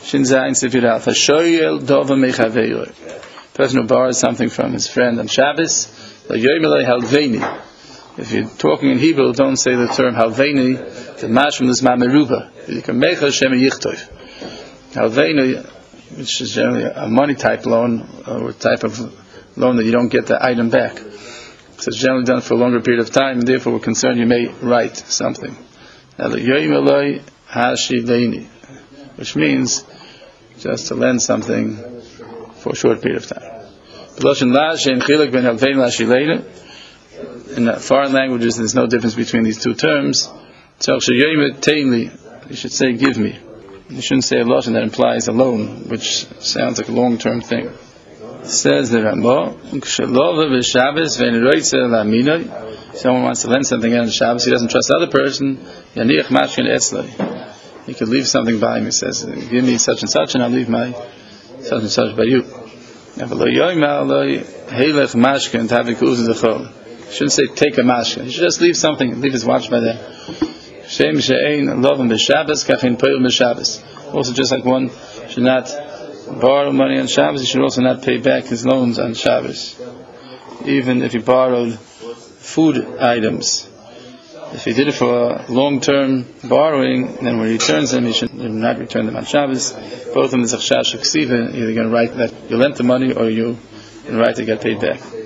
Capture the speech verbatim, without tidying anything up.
Shin Zayin Sifir Alpha. Shoyel Dova Mechaveyor. Person who borrows something from his friend on Shabbos, Layoymelei Halveini. If you're talking in Hebrew, don't say the term Halveini, the mash from this Mameruba. You can make a Shem Yichtov. Halveini, which is generally a money type loan, or a type of loan that you don't get the item back. So it's generally done for a longer period of time, and therefore we're concerned you may write something. Layoymelei Hashileini, which means just to lend something for a short period of time. In foreign languages, there's no difference between these two terms. You should say, give me. You shouldn't say a lashon that implies a loan, which sounds like a long-term thing. Says the Ramah, someone wants to lend something on Shabbos, he doesn't trust the other person, he could leave something by him. He says, give me such and such, and I'll leave my such and such by you. You shouldn't say take a mashka. You should just leave something, leave his watch by there. Also, just like one should not borrow money on Shabbos, he should also not pay back his loans on Shabbos, even if he borrowed food items. If he did it for long-term borrowing, then when he returns them, he should not return them on Shabbos. Both of them is a chash ksiva. You're going to write that you lent the money, or you write to get paid back.